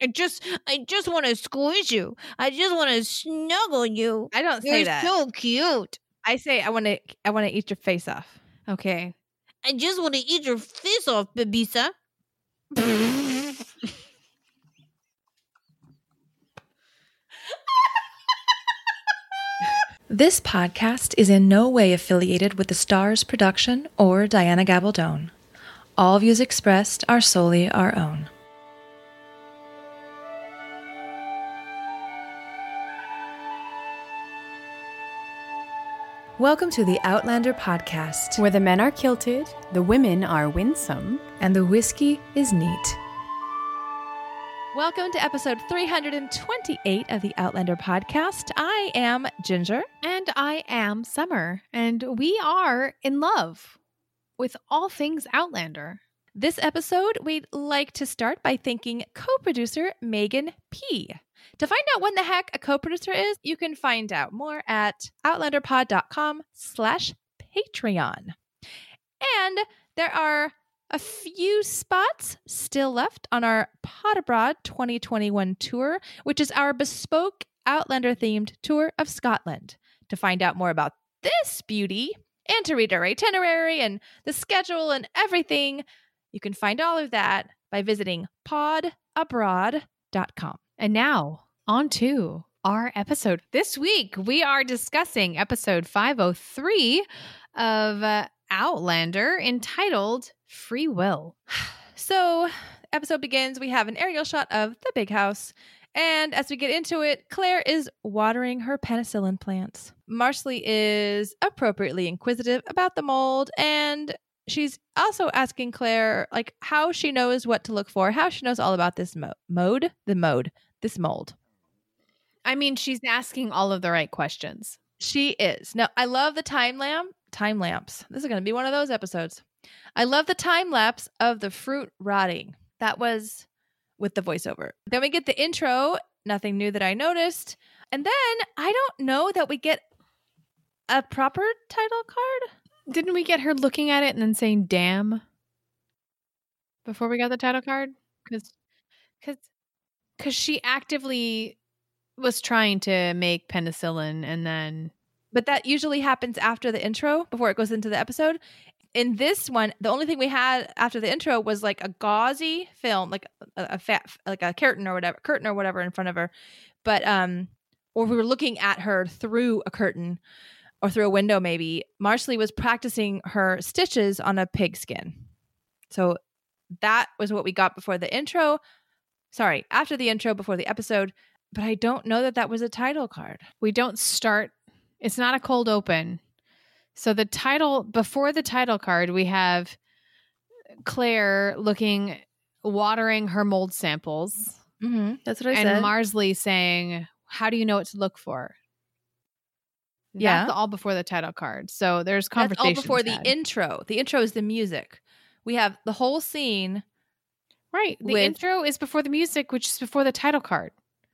I just want to squish you. I just want to snuggle you. I don't say that. You're so cute. I say I want to eat your face off. Okay. I just want to eat your face off, Babisa. This podcast is in no way affiliated with the Stars production or Diana Gabaldon. All views expressed are solely our own. Welcome to the Outlander podcast, where the men are kilted, the women are winsome, and the whiskey is neat. Welcome to episode 328 of the Outlander podcast. I am Ginger. And I am Summer. And we are in love with all things Outlander. This episode, we'd like to start by thanking co-producer Megan P. To find out when the heck a co-producer is, you can find out more at outlanderpod.com/Patreon. And there are a few spots still left on our Pod Abroad 2021 tour, which is our bespoke Outlander-themed tour of Scotland. To find out more about this beauty and to read our itinerary and the schedule and everything, you can find all of that by visiting podabroad.com. And now, on to our episode. This week, we are discussing episode 503 of Outlander, entitled Free Will. So, episode begins. We have an aerial shot of the big house. And as we get into it, Claire is watering her penicillin plants. Marsley is appropriately inquisitive about the mold. And she's also asking Claire, like, how she knows what to look for, how she knows all about this this mold. I mean, she's asking all of the right questions. She is. Now, I love the time lapse. This is going to be one of those episodes. I love the time lapse of the fruit rotting. That was with the voiceover. Then we get the intro, nothing new that I noticed. And then I don't know that we get a proper title card. Didn't we get her looking at it and then saying, damn, before we got the title card? Because she actively was trying to make penicillin and then... But that usually happens after the intro, before it goes into the episode. In this one, the only thing we had after the intro was like a gauzy film, like a curtain or whatever in front of her. But or we were looking at her through a curtain or through a window maybe. Marsley was practicing her stitches on a pigskin. So that was what we got before the intro. Sorry, after the intro, before the episode. But I don't know that was a title card. We don't start. It's not a cold open. So the title, before the title card, we have Claire watering her mold samples. Mm-hmm. That's what I said. And Marsley saying, how do you know what to look for? Yeah. That's all before the title card. So there's conversation. That's all before the intro. The intro is the music. We have the whole scene. Right. The intro is before the music, which is before the title card.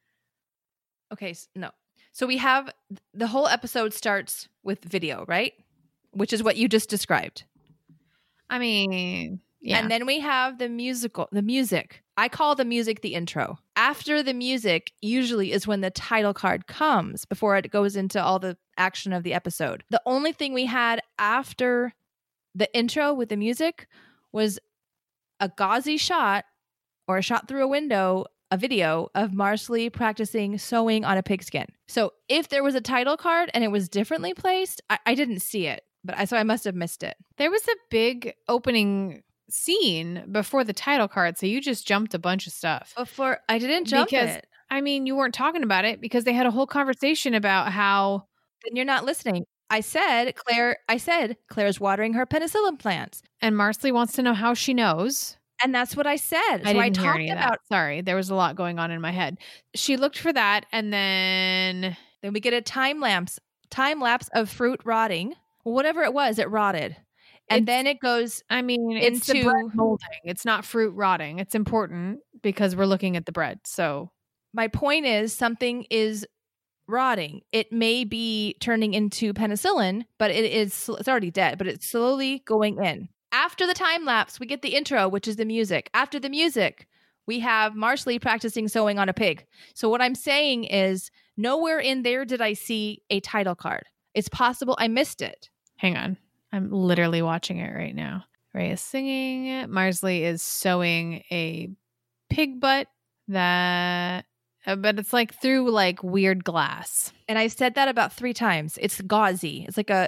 Okay. No. So we have the whole episode starts with video, right? Which is what you just described. I mean, yeah. And then we have the music. I call the music the intro. After the music usually is when the title card comes, before it goes into all the action of the episode. The only thing we had after the intro with the music was a gauzy shot or a shot through a window, a video of Marsley practicing sewing on a pigskin. So if there was a title card and it was differently placed, I didn't see it, so I must have missed it. There was a big opening scene before the title card, so you just jumped a bunch of stuff. I didn't jump it. I mean, you weren't talking about it because they had a whole conversation about how... Then you're not listening. I said Claire's watering her penicillin plants. And Marsley wants to know how she knows. And that's what I said. I didn't hear any of that. Sorry, there was a lot going on in my head. She looked for that, and then we get a time lapse of fruit rotting. Whatever it was, it rotted. And then it goes, it's the bread molding. It's not fruit rotting. It's important because we're looking at the bread. So my point is something is rotting. It may be turning into penicillin, but it's already dead, but it's slowly going in. After the time lapse, we get the intro, which is the music. After the music, we have Marsley practicing sewing on a pig. So what I'm saying is nowhere in there did I see a title card. It's possible I missed it. Hang on. I'm literally watching it right now. Ray is singing. Marsley is sewing a pig butt but it's like through like weird glass. And I said that about 3 times. It's gauzy.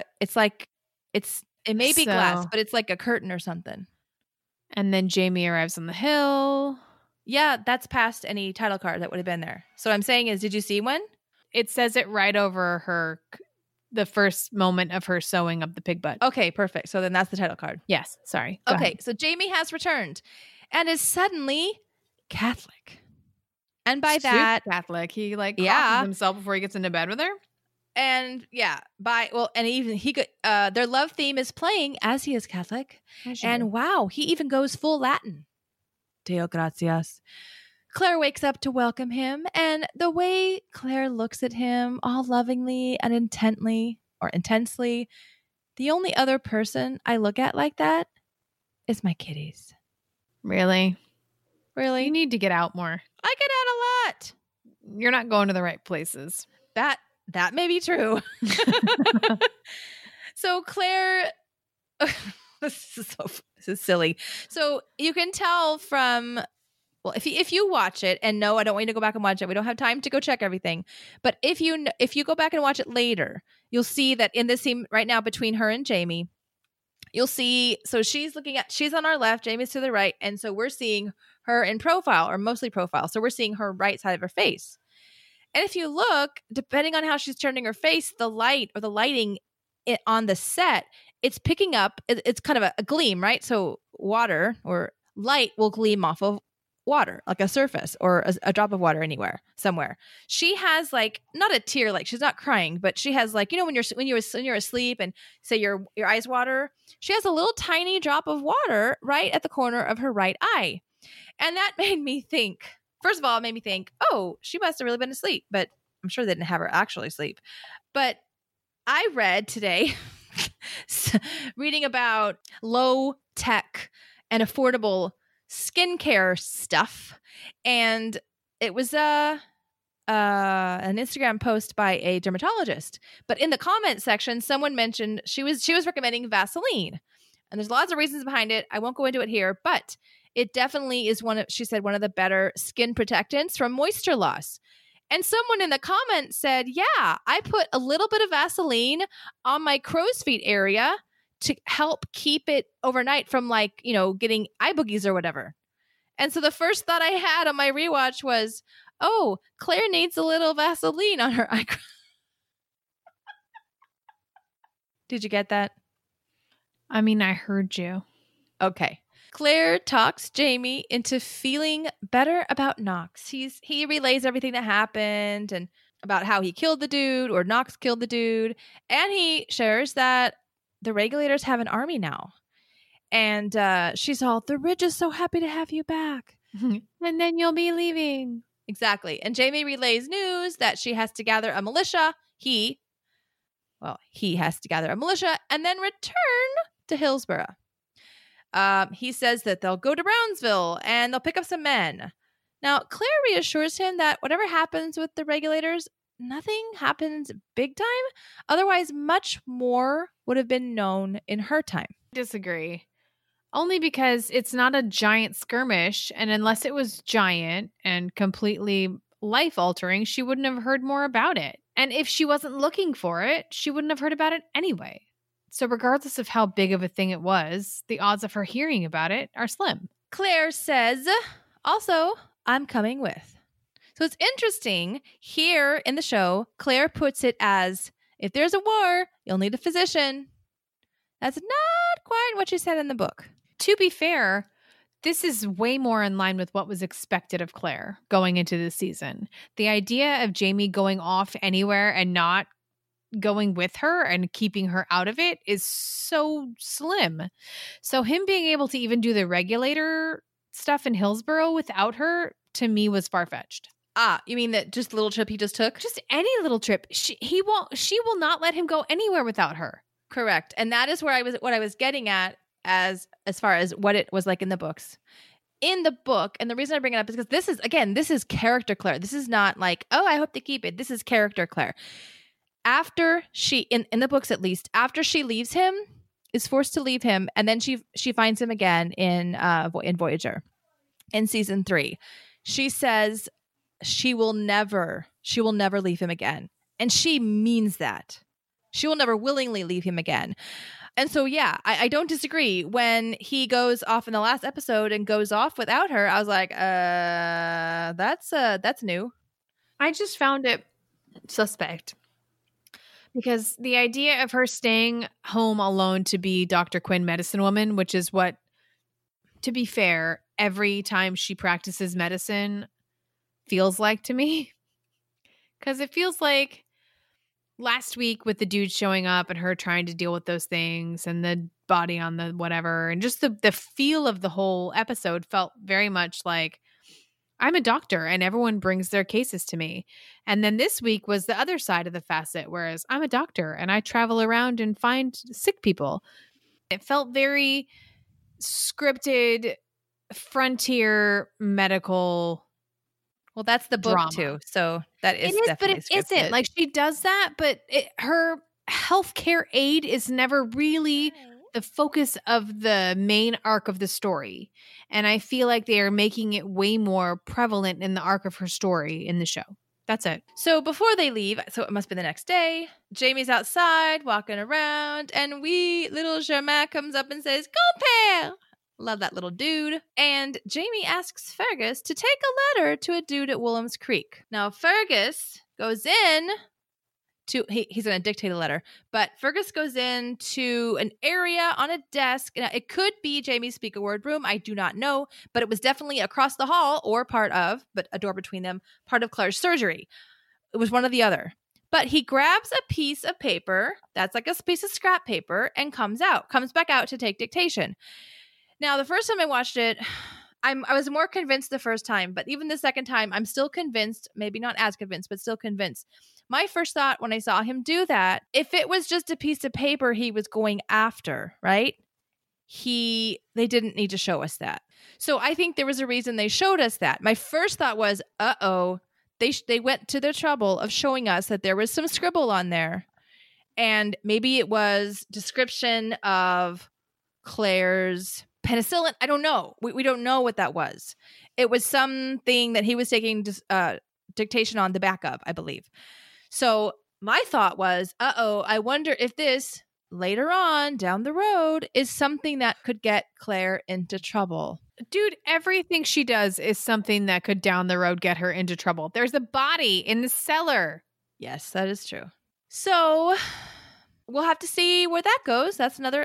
It may be glass, but it's like a curtain or something. And then Jamie arrives on the hill. Yeah, that's past any title card that would have been there. So what I'm saying is, did you see one? It says it right over the first moment of her sewing of the pig butt. Okay, perfect. So then that's the title card. Yes, sorry. Go Okay, ahead. so Jamie has returned and is suddenly Catholic. And by Super that, Catholic. He like Yeah. crosses himself before he gets into bed with her. and yeah, and even he could, their love theme is playing as he is Catholic. And wow, he even goes full Latin. Deo gratias. Claire wakes up to welcome him, and the way Claire looks at him all lovingly and intensely, the only other person I look at like that is my kitties. Really? Really? You need to get out more. I get out a lot. You're not going to the right places. That may be true. So Claire, this is silly. So you can tell from, well, if you watch it, and no, I don't want you to go back and watch it. We don't have time to go check everything. But if you go back and watch it later, you'll see that in this scene right now between her and Jamie, you'll see, so she's on our left, Jamie's to the right, and so we're seeing her in profile, or mostly profile. So we're seeing her right side of her face. And if you look, depending on how she's turning her face, the light or the lighting on the set, it's picking up, it's kind of a gleam, right? So water or light will gleam off of water, like a surface or a drop of water somewhere. She has like, not a tear, like she's not crying, but she has like, when you're asleep and say your eyes water, she has a little tiny drop of water right at the corner of her right eye. And that made me think, first of all, it made me think, oh, she must have really been asleep, but I'm sure they didn't have her actually sleep. But I read today, reading about low tech and affordable skincare stuff, and it was an Instagram post by a dermatologist. But in the comment section, someone mentioned she was recommending Vaseline, and there's lots of reasons behind it. I won't go into it here, but it definitely is one of the better skin protectants from moisture loss. And someone in the comments said, yeah, I put a little bit of Vaseline on my crow's feet area to help keep it overnight from getting eye boogies or whatever. And so the first thought I had on my rewatch was, oh, Claire needs a little Vaseline on her eye. Did you get that? I mean, I heard you. Okay. Claire talks Jamie into feeling better about Knox. He relays everything that happened and about how he killed the dude, or Knox killed the dude. And he shares that the Regulators have an army now. And she's all, the Ridge is so happy to have you back. And then you'll be leaving. Exactly. And Jamie relays news that she has to gather a militia. He has to gather a militia and then return to Hillsborough. He says that they'll go to Brownsville and they'll pick up some men. Now, Claire reassures him that whatever happens with the Regulators, nothing happens big time. Otherwise, much more would have been known in her time. Disagree. Only because it's not a giant skirmish, and unless it was giant and completely life-altering, she wouldn't have heard more about it. And if she wasn't looking for it, she wouldn't have heard about it anyway. So regardless of how big of a thing it was, the odds of her hearing about it are slim. Claire says, also, I'm coming with. So it's interesting, here in the show, Claire puts it as, if there's a war, you'll need a physician. That's not quite what she said in the book. To be fair, this is way more in line with what was expected of Claire going into this season. The idea of Jamie going off anywhere and not going with her and keeping her out of it is so slim. So him being able to even do the Regulator stuff in Hillsborough without her, to me, was far-fetched. You mean that just little trip he just took? Just any little trip. She will not let him go anywhere without her. Correct. And that is what I was getting at as far as what it was like in the books. in the book, and the reason I bring it up is because this is character Claire. This is not like, oh, I hope they keep it. This is character Claire. After she, in the books at least, after she leaves him, is forced to leave him, and then she finds him again in Voyager in season 3. She says she will never leave him again, and she means that. She will never willingly leave him again. And so, yeah, I don't disagree. When he goes off in the last episode and goes off without her, I was like, that's new. I just found it suspect. Because the idea of her staying home alone to be Dr. Quinn medicine woman, which is what, to be fair, every time she practices medicine feels like to me. Because it feels like last week with the dude showing up and her trying to deal with those things and the body on the whatever, and just the feel of the whole episode felt very much like I'm a doctor and everyone brings their cases to me. And then this week was the other side of the facet, whereas I'm a doctor and I travel around and find sick people. It felt very scripted, frontier medical. Well, that's the book drama. Too. So that is, but it scripted. isn't. Like, she does that, but her healthcare aid is never really the focus of the main arc of the story. And I feel like they are making it way more prevalent in the arc of her story in the show. That's it. So before they leave, so it must be the next day, Jamie's outside walking around, and little Germain comes up and says, "Go Père!" Love that little dude. And Jamie asks Fergus to take a letter to a dude at Willem's Creek. Now Fergus goes in to, he's going to dictate a letter, but Fergus goes into an area on a desk. Now, it could be Jamie's speak a word room. I do not know, but it was definitely across the hall or part of, but a door between them, part of Claire's surgery. It was one or the other. But he grabs a piece of paper, that's like a piece of scrap paper, and comes back out to take dictation. Now, the first time I watched it, I was more convinced the first time, but even the second time, I'm still convinced, maybe not as convinced, but still convinced. My first thought when I saw him do that, if it was just a piece of paper he was going after, right? They didn't need to show us that. So I think there was a reason they showed us that. My first thought was, they went to the trouble of showing us that there was some scribble on there. And maybe it was description of Claire's penicillin. I don't know. We don't know what that was. It was something that he was taking dictation on the back of, I believe. So my thought was, I wonder if this later on down the road is something that could get Claire into trouble. Dude, everything she does is something that could down the road get her into trouble. There's a body in the cellar. Yes, that is true. So we'll have to see where that goes. That's another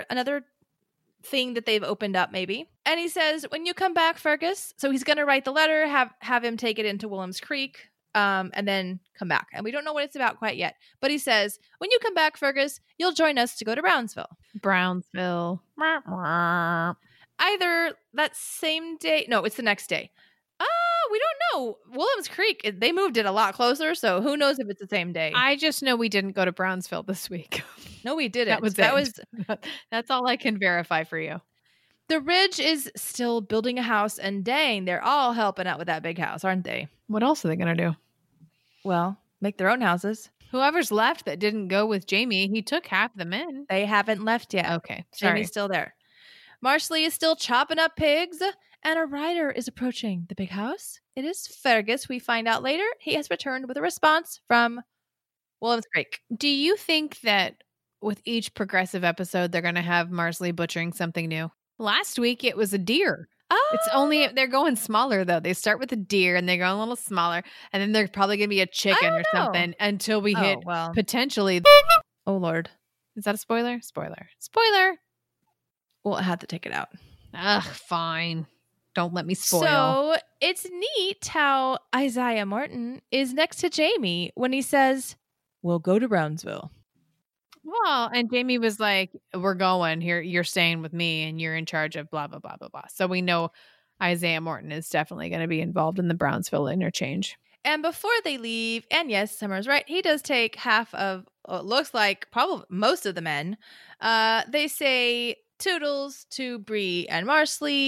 thing that they've opened up maybe. And he says, when you come back, Fergus, so he's going to write the letter, have him take it into Willem's Creek, and then come back. And we don't know what it's about quite yet. But he says, when you come back, Fergus, you'll join us to go to Brownsville. Either that same day. No, it's the next day. We don't know. Willem's Creek, they moved it a lot closer, so who knows if it's the same day. I just know we didn't go to Brownsville this week. No, we didn't. That's all I can verify for you. The Ridge is still building a house, and dang, they're all helping out with that big house, aren't they? What else are they going to do? Well, make their own houses. Whoever's left that didn't go with Jamie, he took half the men. They haven't left yet. Okay, sorry. Jamie's still there. Marsley is still chopping up pigs, and a rider is approaching the big house. It is Fergus. We find out later he has returned with a response from Willem's Creek. Do you think that with each progressive episode, they're going to have Marsley butchering something new? Last week, it was a deer. Oh, It's only, they're going smaller though. They start with a deer and they go a little smaller, and then they're probably going to be a chicken or something until we hit potentially. Oh, Lord. Is that a spoiler? Spoiler. We'll have to take it out. Ugh, fine. Don't let me spoil. So it's neat how Isaiah Martin is next to Jamie when he says, we'll go to Brownsville. Well, and Jamie was like, we're going here. You're staying with me and you're in charge of blah, blah, blah, blah, blah. So we know Isaiah Morton is definitely going to be involved in the Brownsville interchange. And before they leave, and yes, Summer's right, he does take half of, looks like probably most of the men. They say toodles to Bree and Marsley.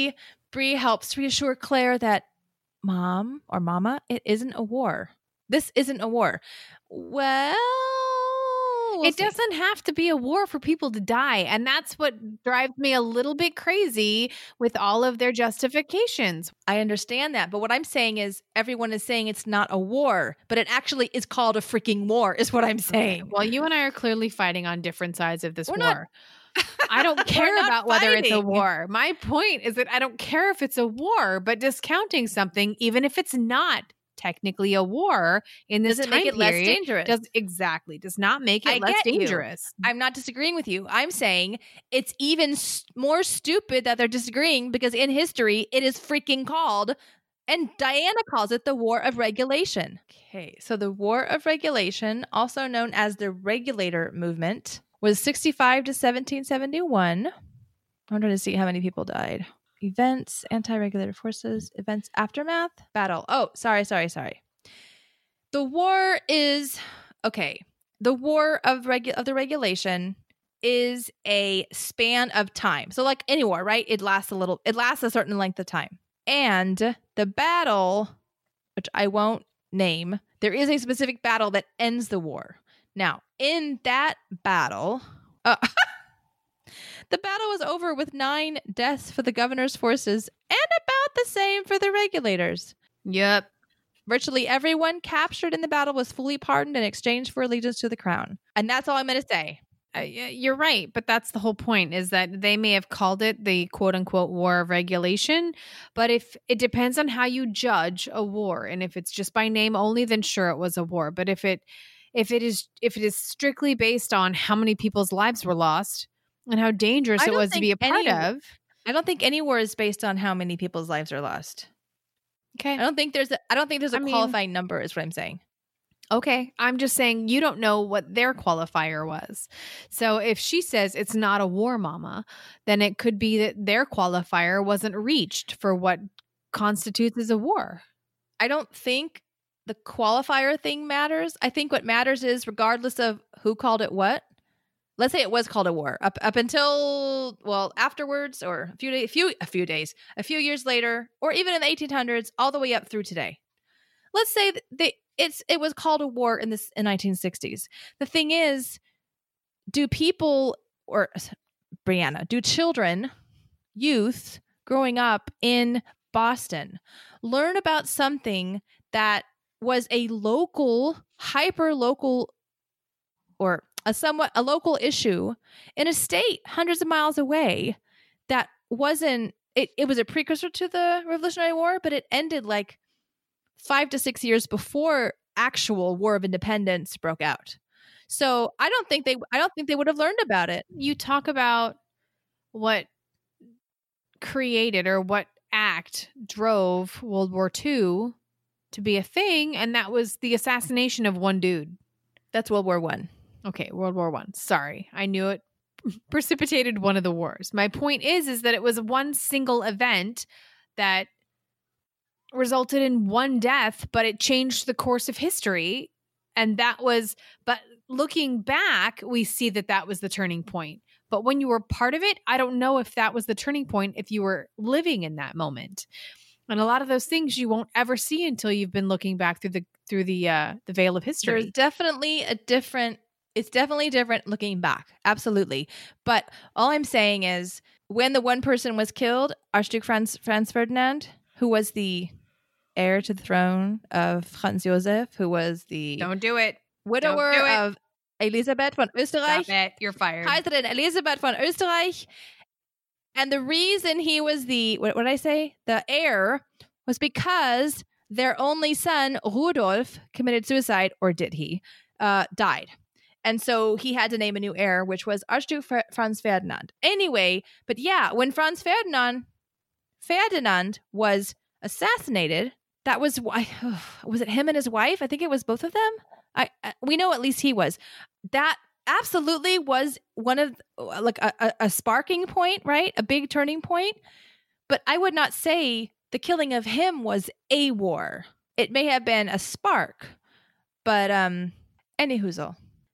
Bree helps reassure Claire that Mom or Mama, it isn't a war. This isn't a war. Well, It doesn't have to be a war for people to die. And that's what drives me a little bit crazy with all of their justifications. I understand that. But what I'm saying is everyone is saying it's not a war, but it actually is called a freaking war, is what I'm saying. Okay. Well, you and I are clearly fighting on different sides of this We're war. I don't care not about whether it's a fighting. war. My point is that I don't care if it's a war, but discounting something, even if it's not technically a war in this Doesn't time make it period, less dangerous. does not make it I less get you. dangerous. I'm not disagreeing with you. I'm saying it's even more stupid that they're disagreeing because in history, it is freaking called, and Diana calls it the War of Regulation. Okay, so the War of Regulation, also known as the Regulator Movement, was 65 to 1771. I'm trying to see how many people died. Events, anti-regulator forces, events, aftermath, battle. Oh, sorry. The war is, okay, the War of the Regulation is a span of time. So like any war, right? It lasts a certain length of time. And the battle, which I won't name, there is a specific battle that ends the war. Now, in that battle, the battle was over with 9 deaths for the governor's forces and about the same for the regulators. Yep. Virtually everyone captured in the battle was fully pardoned in exchange for allegiance to the crown. And that's all I'm going to say. You're right, but that's the whole point, is that they may have called it the quote unquote war of regulation, but if it depends on how you judge a war, and if it's just by name only, then sure, it was a war. But if it is strictly based on how many people's lives were lost and how dangerous it was to be a part of, I don't think any war is based on how many people's lives are lost. okay, I don't think there's a mean- qualifying number is what I'm saying. okay, I'm just saying you don't know what their qualifier was. So if she says it's not a war, Mama, then it could be that their qualifier wasn't reached for what constitutes as a war. I don't think the qualifier thing matters. I think what matters is regardless of who called it what. Let's say it was called a war up until, well, afterwards, or a few years later, or even in the 1800s, all the way up through today. Let's say that it was called a war in 1960s. The thing is, do people, or Brianna, do children, youth growing up in Boston learn about something that was a local, hyper local, or a local issue in a state hundreds of miles away that wasn't, it was a precursor to the Revolutionary War, but it ended like 5 to 6 years before actual War of Independence broke out. So I don't think they would have learned about it. You talk about what created or what act drove World War II to be a thing, and that was the assassination of one dude. That's World War I. Okay, World War I. Sorry, I knew it precipitated one of the wars. My point is that it was one single event that resulted in one death, but it changed the course of history. And but looking back, we see that was the turning point. But when you were part of it, I don't know if that was the turning point if you were living in that moment. And a lot of those things you won't ever see until you've been looking back through the veil of history. There's definitely it's definitely different looking back. Absolutely. But all I'm saying is when the one person was killed, Archduke Franz Ferdinand, who was the heir to the throne of Franz Josef, who was the Don't do it. widower Don't do it. of Elisabeth von Österreich. Stop it. You're fired. Kaiserin Elisabeth von Österreich. And the reason he was the heir was because their only son, Rudolf, committed suicide, or did he, died. And so he had to name a new heir, which was Archduke Franz Ferdinand. Anyway, but yeah, when Franz Ferdinand was assassinated, that was why, was it him and his wife? I think it was both of them. We know at least he was. That absolutely was one of like a sparking point, right? A big turning point. But I would not say the killing of him was a war. It may have been a spark, but any hoozle.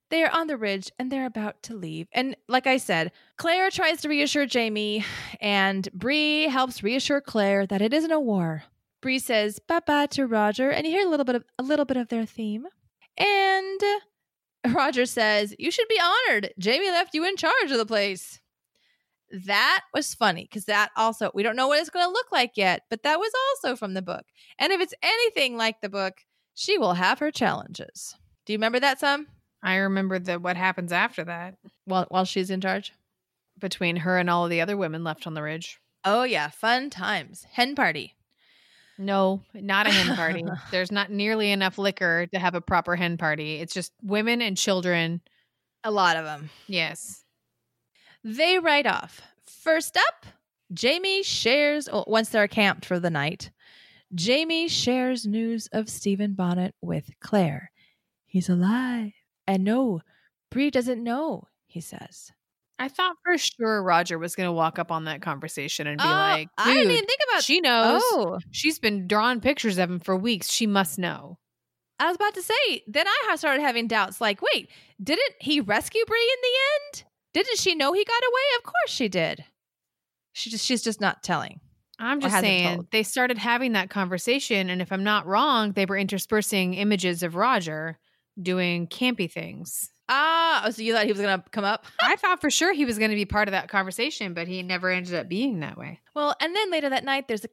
They are on the ridge and they're about to leave. And like I said, Claire tries to reassure Jamie, and Bree helps reassure Claire that it isn't a war. Bree says bye-bye to Roger, and you hear a little bit of their theme. And Roger says, "You should be honored. Jamie left you in charge of the place." That was funny because that also, we don't know what it's going to look like yet, but that was also from the book. And if it's anything like the book, she will have her challenges. Do you remember that, Sam? I remember what happens after that While she's in charge? between her and all of the other women left on the ridge. Oh, yeah. Fun times. Hen party. No, not a hen party. There's not nearly enough liquor to have a proper hen party. It's just women and children. A lot of them. Yes. They ride off. First up, Jamie shares, once they're camped for the night, Jamie shares news of Stephen Bonnet with Claire. He's alive. And no, Bree doesn't know, he says. I thought for sure Roger was going to walk up on that conversation and be like, I didn't "Dude, even think about she knows. Oh, She's been drawing pictures of him for weeks. She must know." I was about to say, then I started having doubts like, wait, didn't he rescue Bree in the end? Didn't she know he got away? Of course she did. She's just not telling. I'm Or just hasn't saying told. they started having that conversation. And if I'm not wrong, they were interspersing images of Roger doing campy things. So you thought he was going to come up? I thought for sure he was going to be part of that conversation, but he never ended up being that way. Well, and then later that night, there's a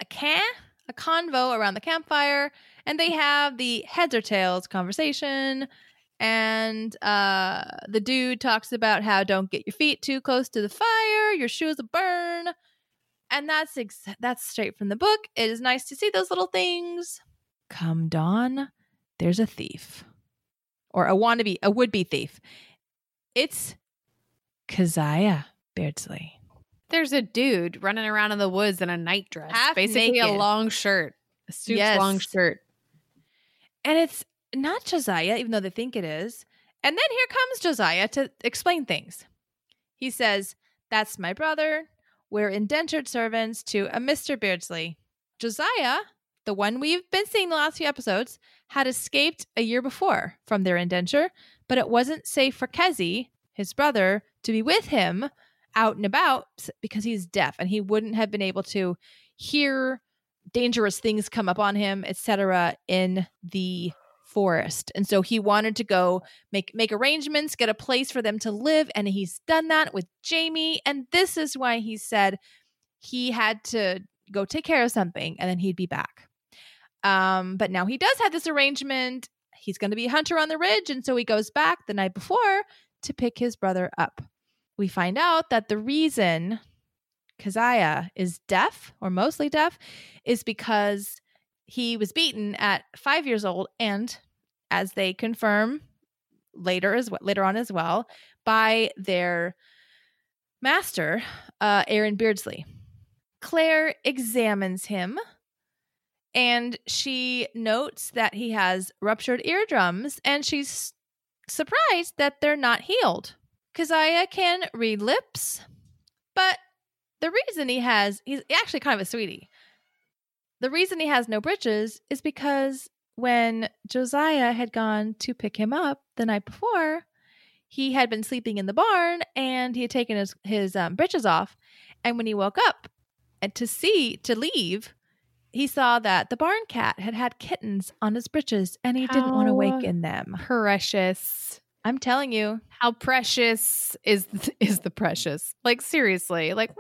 convo around the campfire, and they have the heads or tails conversation. And the dude talks about how don't get your feet too close to the fire, your shoes will burn. And that's straight from the book. It is nice to see those little things. Come dawn, there's a thief. Or a would-be thief. It's Keziah Beardsley. There's a dude running around in the woods in a night dress, Half basically a naked. long shirt, a suit's Yes. long shirt. And it's not Josiah, even though they think it is. And then here comes Josiah to explain things. He says, "That's my brother. We're indentured servants to a Mr. Beardsley." Josiah, the one we've been seeing the last few episodes, had escaped a year before from their indenture, but it wasn't safe for Kezi, his brother, to be with him out and about because he's deaf and he wouldn't have been able to hear dangerous things come up on him, etc., in the forest. And so he wanted to go make arrangements, get a place for them to live, and he's done that with Jamie. And this is why he said he had to go take care of something and then he'd be back. But now he does have this arrangement. He's going to be a hunter on the ridge, and so he goes back the night before to pick his brother up. We find out that the reason Keziah is deaf, or mostly deaf, is because he was beaten at 5 years old, and as they confirm later on as well, by their master, Aaron Beardsley. Claire examines him, and she notes that he has ruptured eardrums, and she's surprised that they're not healed. Keziah can read lips, but the reason he's actually kind of a sweetie. The reason he has no breeches is because when Josiah had gone to pick him up the night before, he had been sleeping in the barn and he had taken his breeches off. And when he woke up and to leave, he saw that the barn cat had kittens on his breeches and he didn't want to waken them. Precious. I'm telling you. How precious is the precious? Like, seriously, like,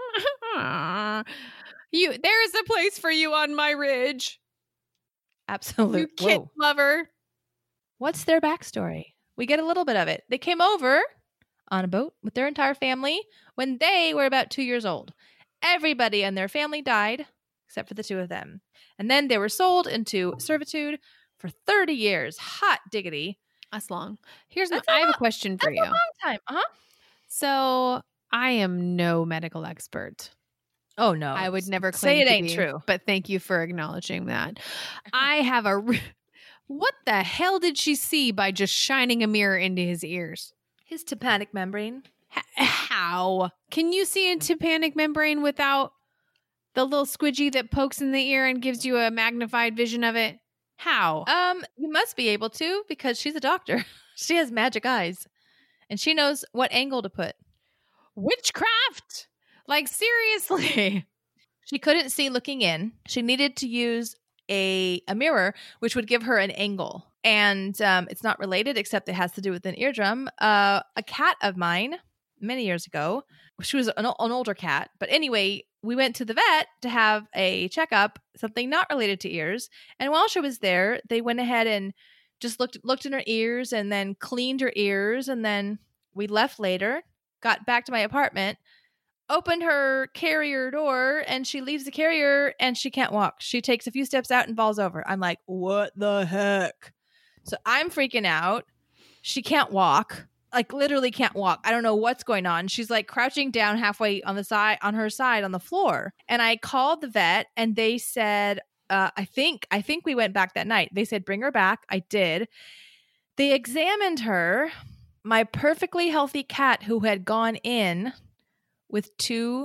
there is a place for you on my ridge. Absolutely. You kid lover. What's their backstory? We get a little bit of it. They came over on a boat with their entire family when they were about 2 years old. Everybody in their family died except for the two of them. And then they were sold into servitude for 30 years. Hot diggity. That's long. I have a question for you. That's a long time. Uh-huh. So I am no medical expert. Oh, no. I would never claim say it to ain't be, true. But thank you for acknowledging that. I have what the hell did she see by just shining a mirror into his ears? His tympanic membrane. How? Can you see a tympanic membrane without the little squidgy that pokes in the ear and gives you a magnified vision of it? How? You must be able to because she's a doctor. She has magic eyes, and she knows what angle to put. Witchcraft! Like, seriously. She couldn't see looking in. She needed to use a mirror, which would give her an angle. And it's not related, except it has to do with an eardrum. A cat of mine, many years ago, she was an older cat. But anyway, we went to the vet to have a checkup, something not related to ears. And while she was there, they went ahead and just looked in her ears and then cleaned her ears. And then we left later, got back to my apartment, opened her carrier door, and she leaves the carrier and she can't walk. She takes a few steps out and falls over. I'm like, what the heck? So I'm freaking out. She can't walk, like literally can't walk. I don't know what's going on. She's like crouching down halfway on her side on the floor. And I called the vet and they said, I think we went back that night. They said, bring her back. I did. They examined her, my perfectly healthy cat who had gone in with 2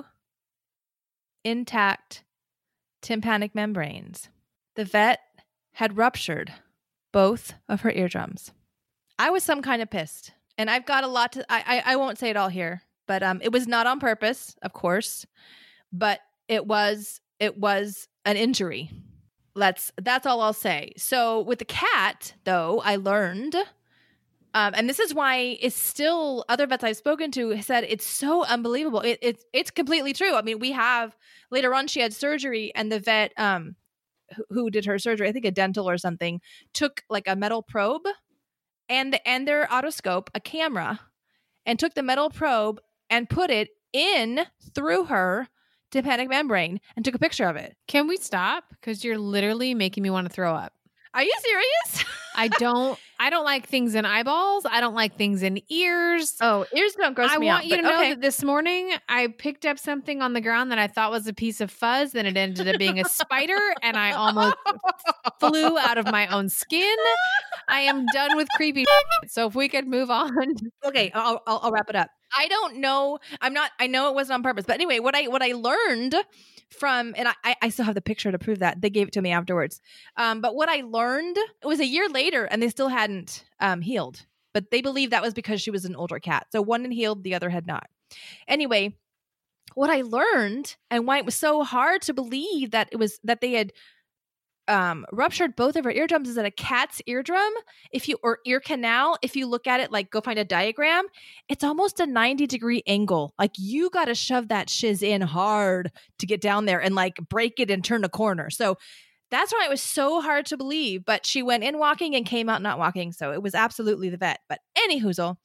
intact tympanic membranes. The vet had ruptured both of her eardrums. I was some kind of pissed. And I've got a lot to... I won't say it all here. But it was not on purpose, of course. But it was an injury. That's all I'll say. So with the cat, though, I learned... and this is why it's still, other vets I've spoken to said it's so unbelievable. It's completely true. I mean, we have, later on she had surgery and the vet who did her surgery, I think a dental or something, took like a metal probe and their otoscope, a camera, and took the metal probe and put it in through her tympanic membrane and took a picture of it. Can we stop? Because you're literally making me want to throw up. Are you serious? I don't like things in eyeballs. I don't like things in ears. Oh, ears don't gross me out. I want you to know that this morning I picked up something on the ground that I thought was a piece of fuzz. Then it ended up being a spider and I almost flew out of my own skin. I am done with creepy shit. So if we could move on. Okay, I'll wrap it up. I don't know. I know it wasn't on purpose. But anyway, what I learned from, and I still have the picture to prove that. They gave it to me afterwards. But what I learned, it was a year later and they still hadn't healed. But they believe that was because she was an older cat. So one had healed, the other had not. Anyway, what I learned and why it was so hard to believe that they had ruptured both of her eardrums is that a cat's eardrum, or ear canal, if you look at it, like go find a diagram, it's almost a 90-degree angle. Like you got to shove that shiz in hard to get down there and like break it and turn a corner. So that's why it was so hard to believe. But she went in walking and came out not walking. So it was absolutely the vet. But anyhoozle,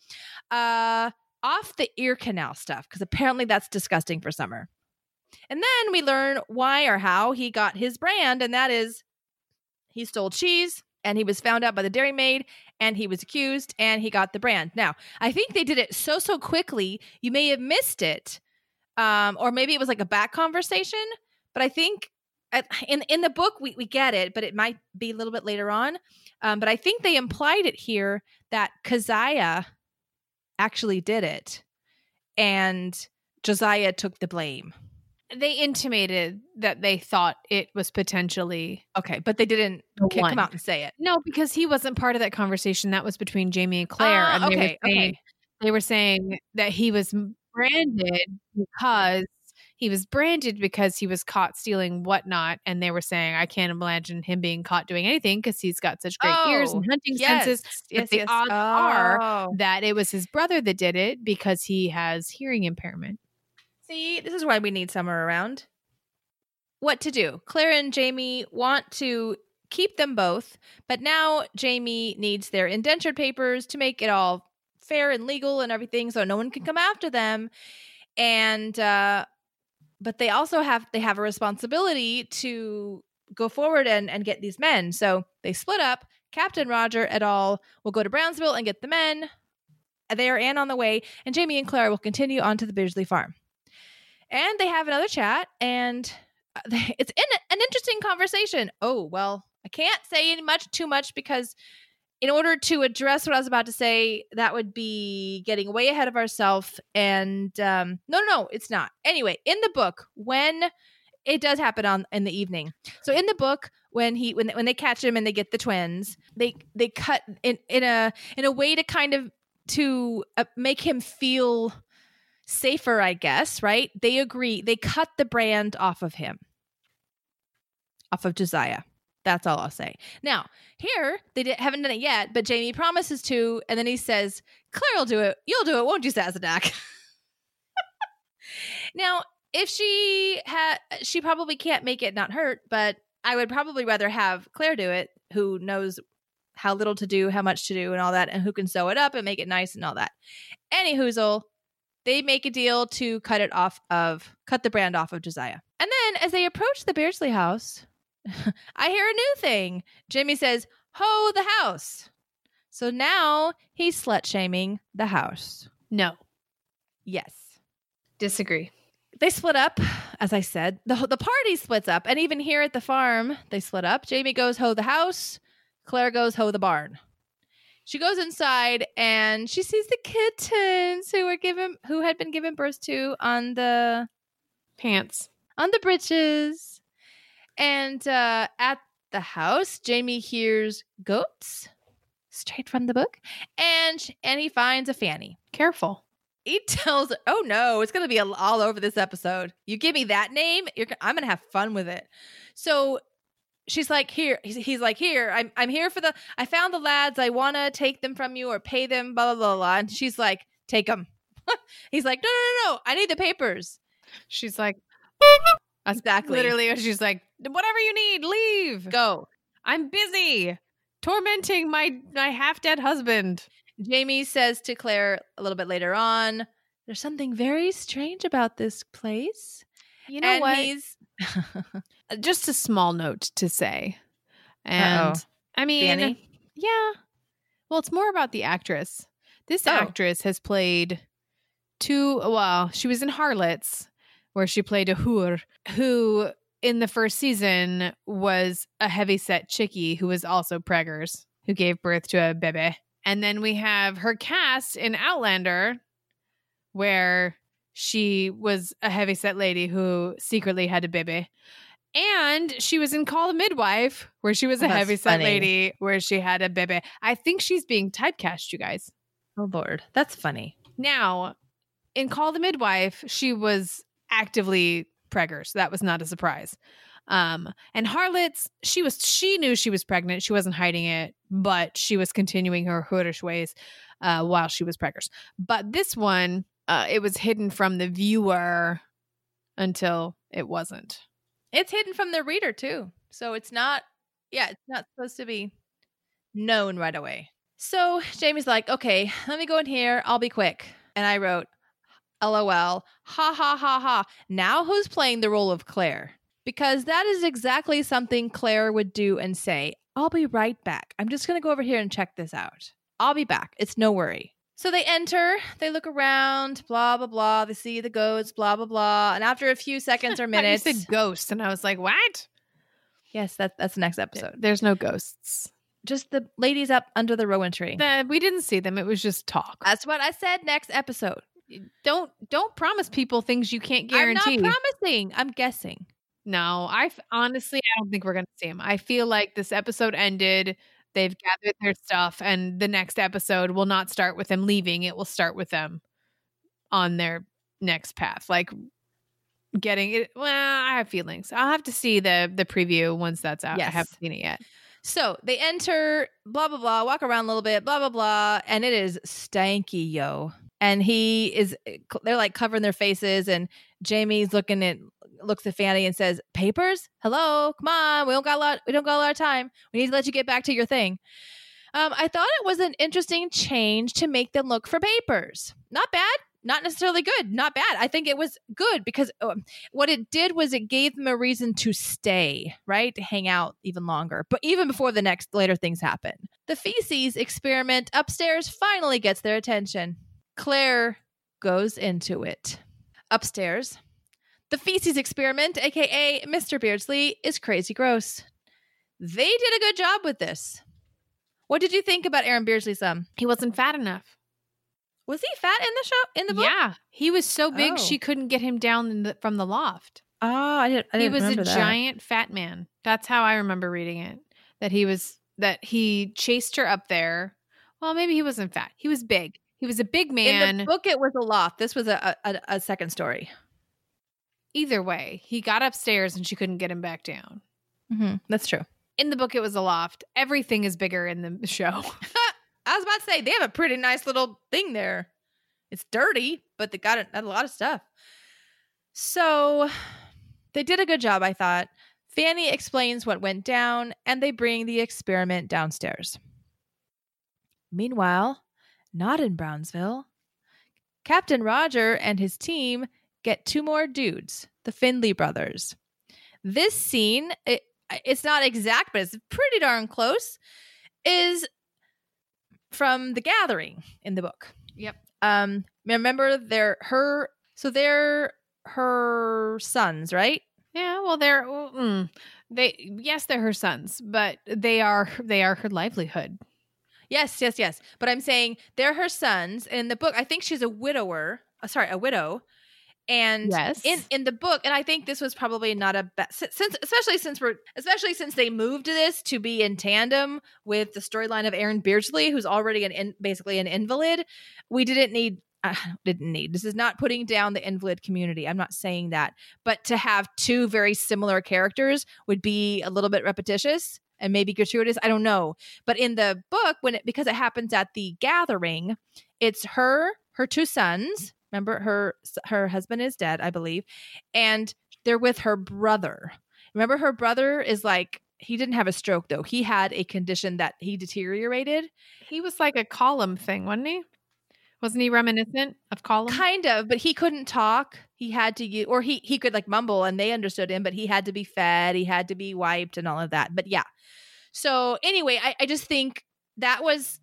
off the ear canal stuff, because apparently that's disgusting for Summer. And then we learn why or how he got his brand, and that is he stole cheese and he was found out by the Dairy Maid and he was accused and he got the brand. Now, I think they did it so quickly, you may have missed it. Or maybe it was like a back conversation, but I think in the book, we get it, but it might be a little bit later on. But I think they implied it here that Keziah actually did it and Josiah took the blame. They intimated that they thought it was potentially... Okay, but they didn't come out and say it. No, because he wasn't part of that conversation. That was between Jamie and Claire. And they were saying that he was branded because he was caught stealing whatnot. And they were saying, I can't imagine him being caught doing anything because he's got such great ears and hunting senses. But the odds are that it was his brother that did it because he has hearing impairment. See, this is why we need Summer around. What to do? Claire and Jamie want to keep them both, but now Jamie needs their indentured papers to make it all fair and legal and everything, so no one can come after them. And but they also have a responsibility to go forward and get these men. So they split up. Captain Roger et al. Will go to Brownsville and get the men there and on the way, and Jamie and Claire will continue on to the Beardsley farm. And they have another chat, and it's an interesting conversation. Oh, well, I can't say too much because in order to address what I was about to say, that would be getting way ahead of ourselves. And no, it's not. Anyway, in the book, when it does happen in the evening. So in the book, when they catch him and they get the twins, they cut in a way to kind of to make him feel safer, I guess, right? They agree. They cut the brand off of him, off of Josiah. That's all I'll say. Now, here, haven't done it yet, but Jamie promises to, and then he says, Claire will do it. You'll do it, won't you, Sazerac? Now, if she probably can't make it not hurt, but I would probably rather have Claire do it, who knows how little to do, how much to do, and all that, and who can sew it up and make it nice and all that. Any hoozle, they make a deal to cut the brand off of Josiah. And then as they approach the Beardsley house, I hear a new thing. Jamie says, "Ho the house." So now he's slut-shaming the house. No. Yes. Disagree. They split up, as I said. The party splits up. And even here at the farm, they split up. Jamie goes, "Ho the house." Claire goes, "Ho the barn." She goes inside and she sees the kittens who had been given birth to on the Pants. On the britches. And at the house, Jamie hears goats, straight from the book, and he finds a fanny. Careful. He tells her, "Oh no, it's going to be all over this episode. You give me that name, I'm going to have fun with it." So she's like, "Here." He's like, "Here, I'm here for I found the lads. I want to take them from you or pay them, blah, blah, blah, blah." And she's like, "Take them." He's like, No. I need the papers." She's like, exactly. Literally, she's like, "Whatever you need, leave. Go. I'm busy tormenting my half-dead husband." Jamie says to Claire a little bit later on, "There's something very strange about this place." You know and what? He's just a small note to say. And I mean, Fanny? Yeah. Well, it's more about the actress. This actress has played she was in Harlots, where she played a whore, who in the first season was a heavyset chickie who was also preggers, who gave birth to a bebe. And then we have her cast in Outlander, where she was a heavyset lady who secretly had a bebe. And she was in Call the Midwife, where she was a heavyset lady where she had a bebe. I think she's being typecast, you guys. Oh, Lord. That's funny. Now, in Call the Midwife, she was actively preggers. So that was not a surprise. And Harlots, she knew she was pregnant. She wasn't hiding it, but she was continuing her hoodish ways while she was preggers. But this one, it was hidden from the viewer until it wasn't. It's hidden from the reader too. So it's not supposed to be known right away. So Jamie's like, "Okay, let me go in here. I'll be quick." And I wrote, "LOL, ha ha ha ha. Now who's playing the role of Claire?" Because that is exactly something Claire would do and say, "I'll be right back. I'm just going to go over here and check this out. I'll be back. It's no worry." So they enter, they look around, blah, blah, blah. They see the goats, blah, blah, blah. And after a few seconds or minutes. You said ghost, and I was like, what? Yes, that's the next episode. There's no ghosts. Just the ladies up under the rowan tree. We didn't see them. It was just talk. That's what I said. Next episode. Don't promise people things you can't guarantee. I'm not promising. I'm guessing. No, honestly, I don't think we're going to see them. I feel like this episode ended. They've gathered their stuff, and the next episode will not start with them leaving. It will start with them on their next path. Like getting it. Well, I have feelings. I'll have to see the preview once that's out. Yes. I haven't seen it yet. So they enter, blah, blah, blah, walk around a little bit, blah, blah, blah. And it is stanky, yo. And they're like covering their faces, and Jamie's looks at Fanny and says, "Papers? Hello, come on. We don't got a lot of time. We need to let you get back to your thing." I thought it was an interesting change to make them look for papers. Not bad. Not necessarily good. Not bad. I think it was good because what it did was it gave them a reason to stay, right? To hang out even longer. But even before the later things happen. The feces experiment upstairs finally gets their attention. Claire goes into it. Upstairs, the feces experiment, aka Mr. Beardsley, is crazy gross. They did a good job with this. What did you think about Aaron Beardsley's son? He wasn't fat enough. Was he fat in the show? In the book? Yeah, he was so big Oh. she couldn't get him down from the loft. Oh, I didn't He was a remember that. giant fat man. That's how I remember reading it. That he chased her up there. Well, maybe he wasn't fat. He was big. He was a big man. In the book, it was a loft. This was a second story. Either way, he got upstairs and she couldn't get him back down. Mm-hmm. That's true. In the book, it was a loft. Everything is bigger in the show. I was about to say, they have a pretty nice little thing there. It's dirty, but they got a lot of stuff. So they did a good job, I thought. Fanny explains what went down, and they bring the experiment downstairs. Meanwhile, not in Brownsville, Captain Roger and his team get 2 more dudes, the Findlay brothers. This scene, it's not exact, but it's pretty darn close, is from The Gathering in the book. Yep. Remember, they're her sons, right? Yeah, well, they're her sons, but they are her livelihood. Yes. But I'm saying they're her sons. And in the book, I think she's a widow. And yes. in the book, and I think this was probably not a especially since they moved this to be in tandem with the storyline of Aaron Beardsley, who's already basically an invalid. We didn't need. This is not putting down the invalid community. I'm not saying that, but to have 2 very similar characters would be a little bit repetitious and maybe gratuitous. I don't know. But in the book, because it happens at the Gathering, it's her 2 sons. Remember, her husband is dead, I believe, and they're with her brother. Remember, her brother is like, he didn't have a stroke though. He had a condition that he deteriorated. He was like a column thing, wasn't he? Wasn't he reminiscent of column? Kind of, but he couldn't talk. He had to use, or he could like mumble and they understood him, but he had to be fed. He had to be wiped and all of that. But yeah. So anyway, I just think there was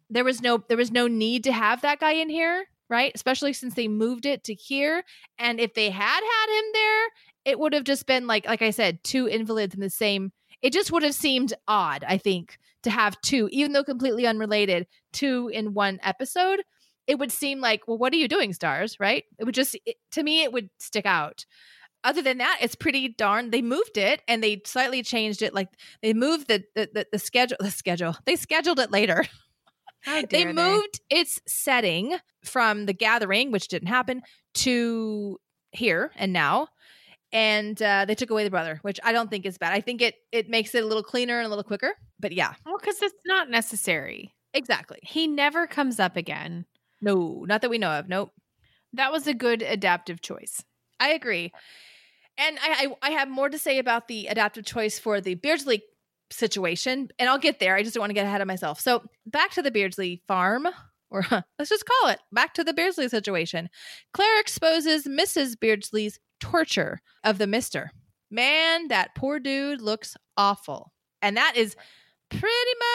no need to have that guy in here, right? Especially since they moved it to here. And if they had him there, it would have just been like I said, 2 invalids in the same. It just would have seemed odd, I think, to have 2, even though completely unrelated, 2 in one episode. It would seem like, well, what are you doing, Stars? Right? It would to me, it would stick out. Other than that, it's pretty darn. They moved it and they slightly changed it. Like they moved the schedule. They scheduled it later. They moved its setting from The Gathering, which didn't happen, to here and now. And they took away the brother, which I don't think is bad. I think it makes it a little cleaner and a little quicker. But yeah. Well, because it's not necessary. Exactly. He never comes up again. No, not that we know of. Nope. That was a good adaptive choice. I agree. And I have more to say about the adaptive choice for the Beardsley situation, and I'll get there. I just don't want to get ahead of myself. So back to the Beardsley farm, or let's just call it back to the Beardsley situation. Claire exposes Mrs. Beardsley's torture of the Mister. Man, that poor dude looks awful. And that is pretty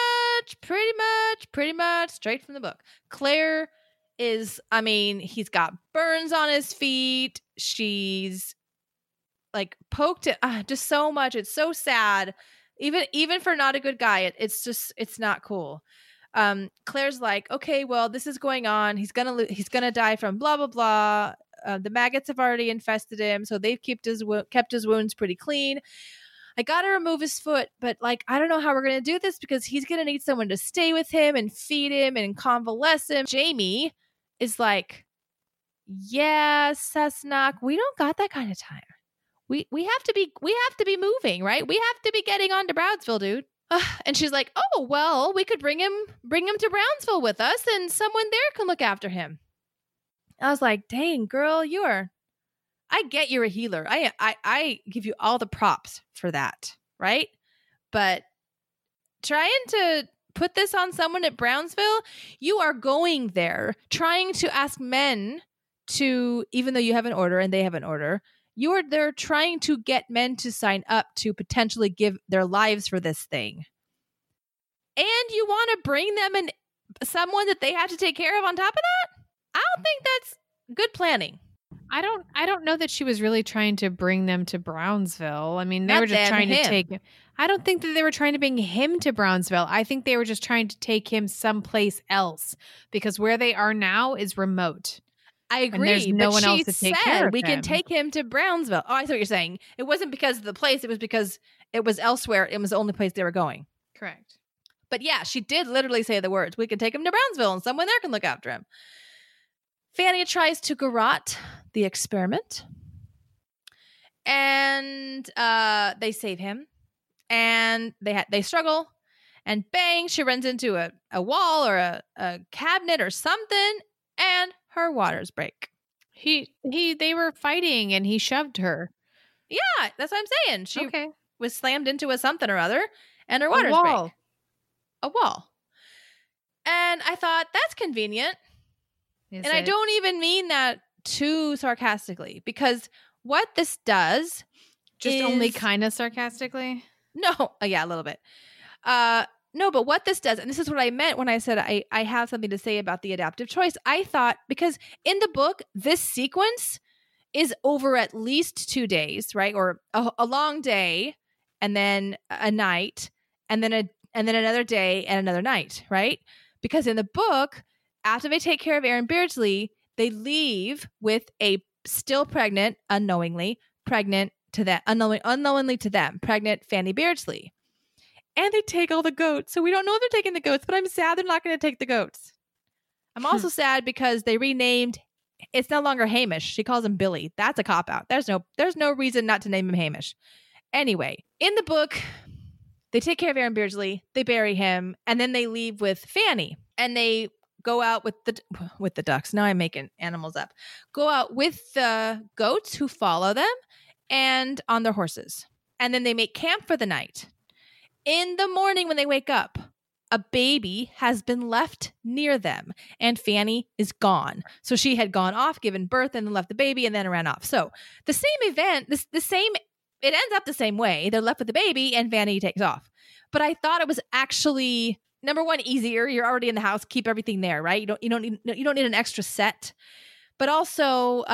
much straight from the book. Claire is, he's got burns on his feet. She's like poked it just so much. It's so sad. Even for not a good guy, it's not cool. Claire's like, okay, well, this is going on. He's gonna die from blah blah blah. The maggots have already infested him, so they've kept his wounds pretty clean. I gotta remove his foot, but I don't know how we're gonna do this because he's gonna need someone to stay with him and feed him and convalesce him. Jamie is like, yeah, Cessnock, we don't got that kind of time. We have to be moving, right? We have to be getting on to Brownsville, dude. And she's like, oh, well, we could bring him to Brownsville with us and someone there can look after him. I was like, dang, girl, I get you're a healer. I give you all the props for that, right? But trying to put this on someone at Brownsville, you are going there trying to ask men to, even though you have an order and they have an order, they're trying to get men to sign up to potentially give their lives for this thing. And you want to bring them in someone that they have to take care of on top of that? I don't think that's good planning. I don't know that she was really trying to bring them to Brownsville. They Not were just them, trying to him. take him. I don't think that they were trying to bring him to Brownsville. I think they were just trying to take him someplace else because where they are now is remote. I agree. there's no one she else to take care of we can him. take him to Brownsville. Oh, I see what you're saying. It wasn't because of the place. It was because it was elsewhere. It was the only place they were going. Correct. But yeah, she did literally say the words, we can take him to Brownsville and someone there can look after him. Fanny tries to garrote the experiment. And they save him. And they struggle. And bang, she runs into a wall or a cabinet or something. And her waters break. They were fighting and he shoved her. Yeah, that's what I'm saying. She Okay. was slammed into a something or other. And her waters wall. break. A wall. And I thought, that's convenient. Is And I it? don't even mean that too sarcastically, because what this does Just is, only kind of sarcastically. no, yeah, a little bit. No, but what this does, and this is what I meant when I said I have something to say about the adaptive choice. I thought, because in the book, this sequence is over at least 2 days, right? Or a long day, and then a night, and then another day and another night, right? Because in the book, after they take care of Aaron Beardsley, they leave with a still pregnant, unknowingly pregnant to them, unknowingly to them, pregnant Fanny Beardsley. And they take all the goats. So we don't know if they're taking the goats, but I'm sad they're not going to take the goats. I'm also sad because they renamed, it's no longer Hamish. She calls him Billy. That's a cop-out. There's no reason not to name him Hamish. Anyway, in the book, they take care of Aaron Beardsley, they bury him, and then they leave with Fanny. And they go out with the ducks. Now I'm making animals up. Go out with the goats who follow them and on their horses. And then they make camp for the night. In the morning when they wake up, a baby has been left near them and Fanny is gone. So she had gone off, given birth, and then left the baby and then ran off. So the same event, it ends up the same way. They're left with the baby and Fanny takes off. But I thought it was actually, number one, easier. You're already in the house. Keep everything there, right? You don't need an extra set. But also,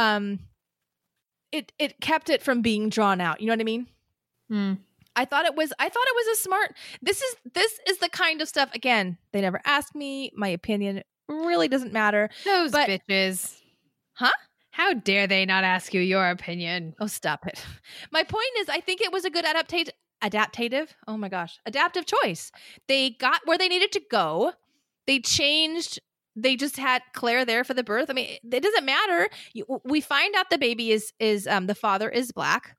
it kept it from being drawn out. You know what I mean? Hmm. I thought it was a smart. This is the kind of stuff. Again, they never asked me. My opinion really doesn't matter. Those But- bitches. Huh? How dare they not ask you your opinion? Oh, stop it. My point is, I think it was a good adaptive. Oh my gosh, adaptive choice. They got where they needed to go. They changed. They just had Claire there for the birth. I mean, it doesn't matter. We find out the baby is the father is black.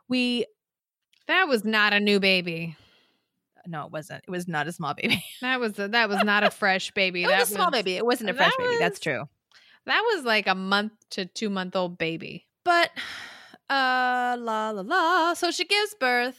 That was not a new baby. No, it wasn't. It was not a small baby. That was not a fresh baby. It was a small baby. It wasn't a fresh baby. That's true. That was like a month to 2 month old baby. But la la la. So she gives birth.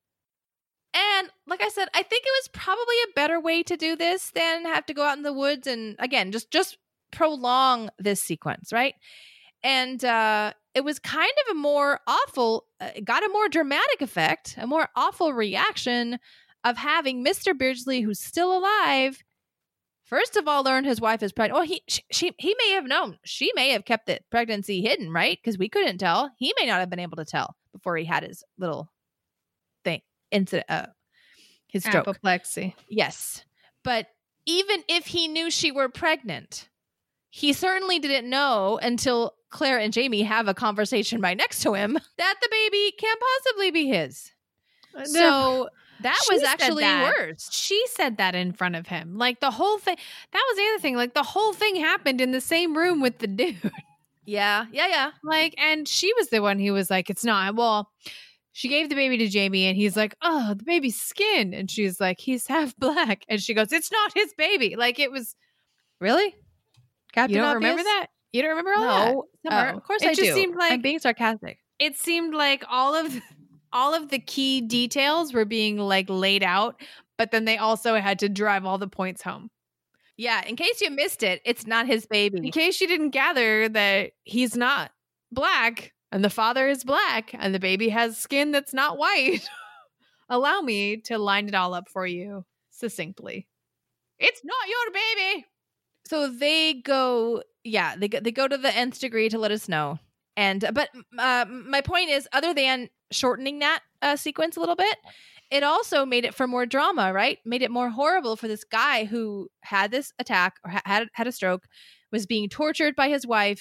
And like I said, I think it was probably a better way to do this than have to go out in the woods and again just prolong this sequence, right? And it was kind of a more awful, got a more dramatic effect, a more awful reaction of having Mr. Beardsley, who's still alive, first of all, learn his wife is pregnant. Well, he may have known. She may have kept the pregnancy hidden, right? Because we couldn't tell. He may not have been able to tell before he had his little thing, incident, his stroke. Apoplexy. Yes. But even if he knew she were pregnant, he certainly didn't know until Claire and Jamie have a conversation right next to him that the baby can't possibly be his. So that She was said actually that. worse. She said that in front of him. Like the whole thing. That was the other thing. Like the whole thing happened in the same room with the dude. Yeah. Like, and she was the one who was like, it's not. Well, she gave the baby to Jamie and he's like, oh, the baby's skin. And she's like, he's half black. And she goes, it's not his baby. Like it was. Really? Captain You don't Obvious? remember that? You don't remember all that? No. Oh. Of course It I just do. seemed like- I'm being sarcastic. It seemed like all of the key details were being like laid out, but then they also had to drive all the points home. Yeah. In case you missed it, it's not his In baby. case you didn't gather that he's not black and the father is black and the baby has skin that's not white, allow me to line it all up for you succinctly. It's not your baby. So they go, they go to the nth degree to let us know. And but my point is, other than shortening that sequence a little bit, it also made it for more drama, right? Made it more horrible for this guy who had this attack or had a stroke, was being tortured by his wife,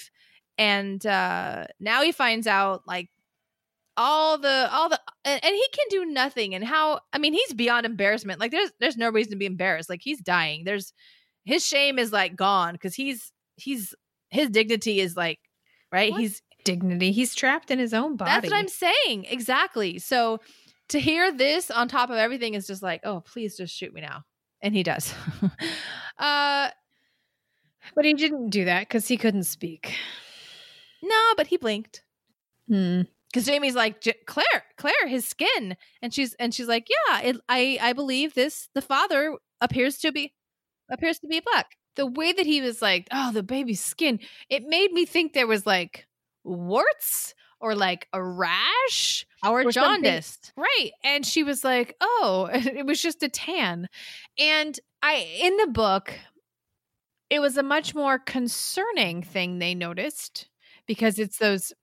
And now he finds out like all the and he can do nothing. And he's beyond embarrassment. Like there's no reason to be embarrassed. Like he's dying. His shame is like gone because his dignity is like, right? What he's dignity. He's trapped in his own body. That's what I'm saying. Exactly. So to hear this on top of everything is just like, oh, please just shoot me now. And he does. But he didn't do that because he couldn't speak. No, but he blinked. Because Jamie's like, Claire, his skin. And she's like, yeah, I believe this. The father appears to be black. The way that he was like, oh, the baby's skin, it made me think there was like warts or like a rash or jaundice. Right. And she was like, oh, it was just a tan. And in the book, it was a much more concerning thing they noticed because it's those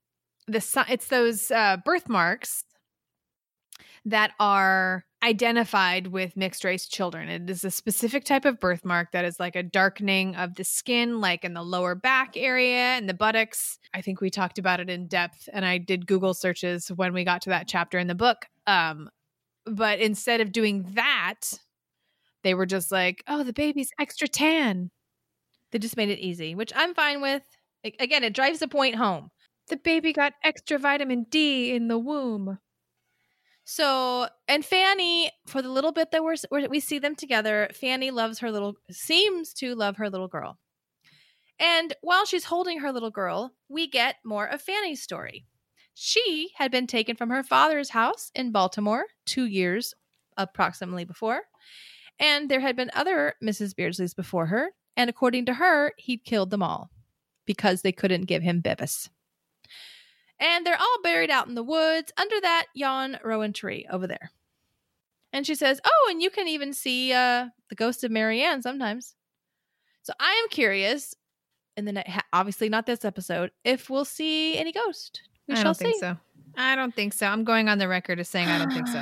birthmarks that are identified with mixed race children. It is a specific type of birthmark that is like a darkening of the skin, like in the lower back area and the buttocks. I think we talked about it in depth, and I did Google searches when we got to that chapter in the book. But instead of doing that, they were just like, oh, the baby's extra tan. They just made it easy, which I'm fine with. Again, it drives the point home. The baby got extra vitamin D in the womb. So, and Fanny, for the little bit that we see them together, Fanny seems to love her little girl. And while she's holding her little girl, we get more of Fanny's story. She had been taken from her father's house in Baltimore 2 years approximately before. And there had been other Mrs. Beardsleys before her. And according to her, he'd killed them all because they couldn't give him Bibis. And they're all buried out in the woods under that yon rowan tree over there. And she says, oh, and you can even see the ghost of Marianne sometimes. So I am curious, and obviously not this episode, if we'll see any ghost. I don't think so. I don't think so. I'm going on the record as saying I don't think so.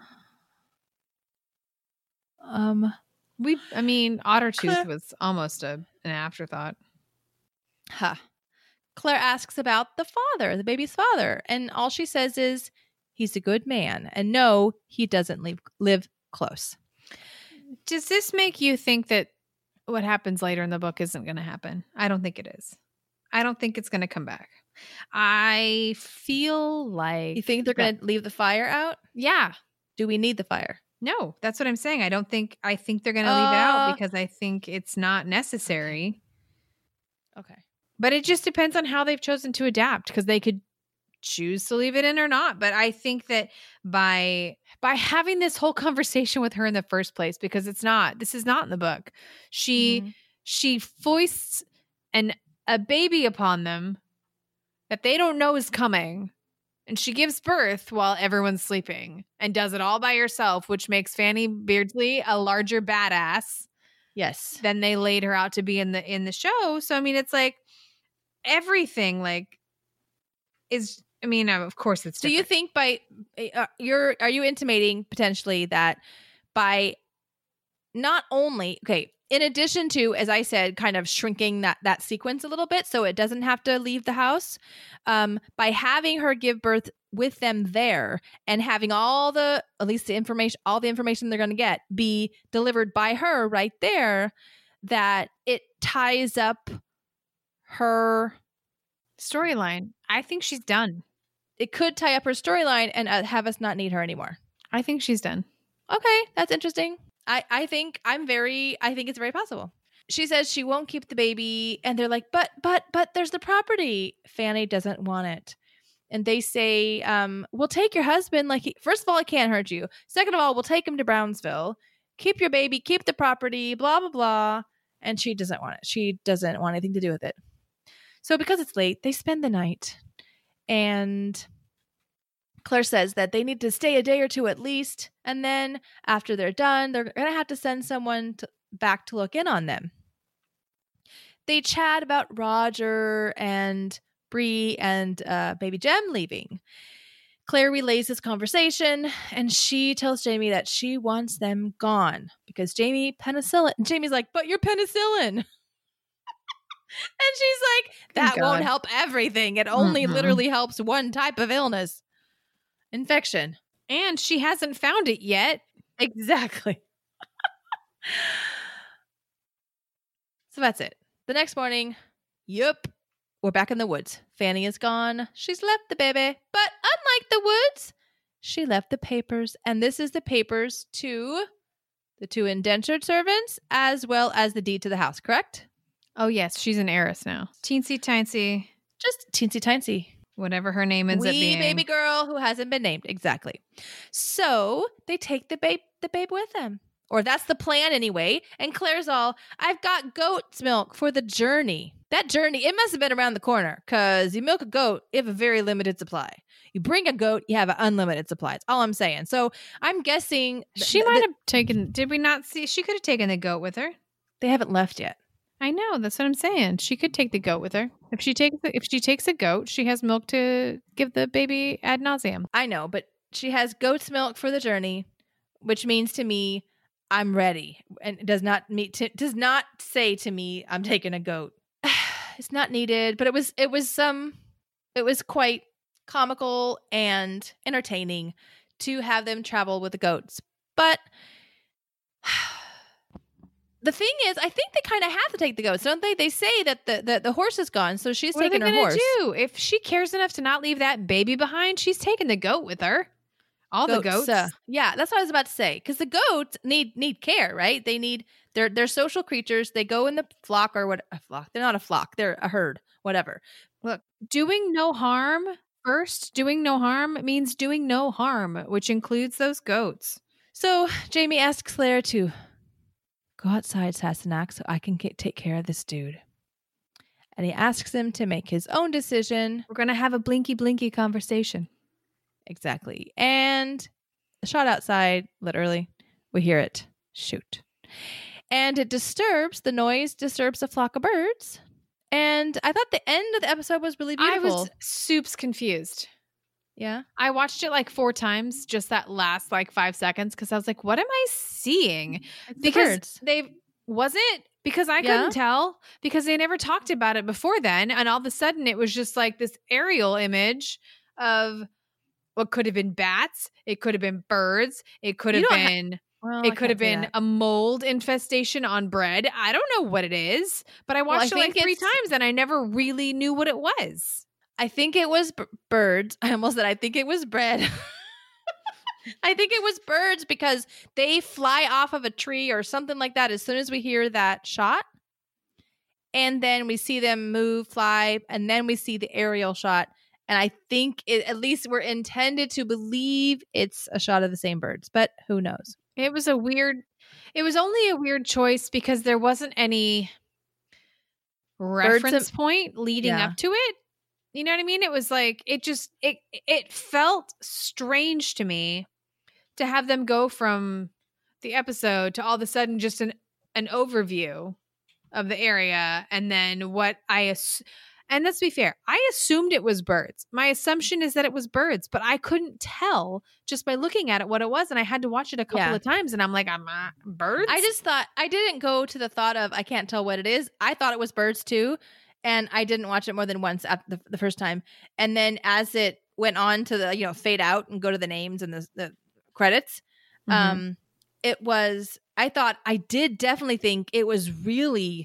Ottertooth was almost an afterthought. Huh. Claire asks about the father, the baby's father, and all she says is, he's a good man, and no, he doesn't live close. Does this make you think that what happens later in the book isn't going to happen? I don't think it is. I don't think it's going to come back. I feel like... You think they're going to leave the fire out? Yeah. Do we need the fire? No, that's what I'm saying. I think they're going to leave it out because I think it's not necessary. Okay. But it just depends on how they've chosen to adapt because they could choose to leave it in or not. But I think that by having this whole conversation with her in the first place, because this is not in the book, she foists a baby upon them that they don't know is coming. And she gives birth while everyone's sleeping and does it all by herself, which makes Fanny Beardsley a larger badass. Yes. Than they laid her out to be in the show. So, I mean, it's like everything like is, I mean, of course it's different. Do you think are you intimating potentially that by not only, in addition to, as I said, kind of shrinking that sequence a little bit so it doesn't have to leave the house, by having her give birth with them there and having all the information they're going to get be delivered by her right there, that it ties up her storyline. I think she's done. It could tie up her storyline and have us not need her anymore. I think she's done. Okay, that's interesting. I think it's very possible. She says she won't keep the baby, and they're like, but there's the property. Fanny doesn't want it. And they say, we'll take your husband. Like, first of all, it can't hurt you. Second of all, we'll take him to Brownsville. Keep your baby, keep the property, blah, blah, blah. And she doesn't want it. She doesn't want anything to do with it. So because it's late, they spend the night. And Claire says that they need to stay a day or two at least. And then after they're done, they're going to have to send someone back to look in on them. They chat about Roger and Bree and baby Jem leaving. Claire relays this conversation, and she tells Jamie that she wants them gone because Jamie's like, but you're penicillin. And she's like, that Thank won't God. help everything. It only Mm-mm. literally helps one type of illness. Infection. And she hasn't found it yet. Exactly. So that's it. The next morning, we're back in the woods. Fanny is gone. She's left the baby. But unlike the woods, she left the papers. And this is the papers to the 2 indentured servants as well as the deed to the house, correct? Oh, yes. She's an heiress now. Teensy Tiny, Just teensy tiny. whatever her name ends up Wee being. baby girl who hasn't been named. Exactly. So they take the babe with them. Or that's the plan anyway. And Claire's all, I've got goat's milk for the journey. That journey, it must have been around the corner because you milk a goat, you have a very limited supply. You bring a goat, you have an unlimited supply. That's all I'm saying. So I'm guessing She might have taken, did we not see? She could have taken the goat with her. they haven't left yet. I know. That's what I'm saying. She could take the goat with her. If she takes a goat, she has milk to give the baby ad nauseum. I know, but she has goat's milk for the journey, which means to me, I'm ready. And it does not say to me, I'm taking a goat. It's not needed, but it was quite comical and entertaining to have them travel with the goats. But the thing is, I think they kind of have to take the goats, don't they? They say that the horse is gone, so she's What are they taking her gonna horse. do? If she cares enough to not leave that baby behind, she's taking the goat with her. All the goats. Yeah, that's what I was about to say. Because the goats need care, right? They need they're social creatures. They go in the flock or what? A flock? They're not a flock. They're a herd. Whatever. Look, doing no harm first. Doing no harm means doing no harm, which includes those goats. So Jamie asks Claire to go outside Sassenach so I can take care of this dude. And he asks him to make his own decision. We're gonna have a blinky conversation. Exactly. And the shot outside, literally, we hear it shoot. And the noise disturbs a flock of birds. And I thought the end of the episode was really beautiful. I was soups confused. Yeah. I watched it like 4 times, just that last like 5 seconds, because I was like, what am I seeing? Because because I couldn't tell, because they never talked about it before then. And all of a sudden it was just like this aerial image of what could have been bats. It could have been birds. It could have been a mold infestation on bread. I don't know what it is, but I watched it like 3 times and I never really knew what it was. I think it was birds. I almost said I think it was bread. I think it was birds because they fly off of a tree or something like that as soon as we hear that shot. And then we see them move, fly, and then we see the aerial shot. And I think at least we're intended to believe it's a shot of the same birds, but who knows? It was only a weird choice because there wasn't any reference point leading up to it. You know what I mean? It was like, it felt strange to me to have them go from the episode to all of a sudden just an overview of the area. And then and let's be fair, I assumed it was birds. My assumption is that it was birds, but I couldn't tell just by looking at it what it was. And I had to watch it a couple of times. And I'm like, birds? I just thought, I didn't go to the thought of, I can't tell what it is. I thought it was birds too. And I didn't watch it more than once at the first time. And then as it went on to the, fade out and go to the names and the credits, I did definitely think it was really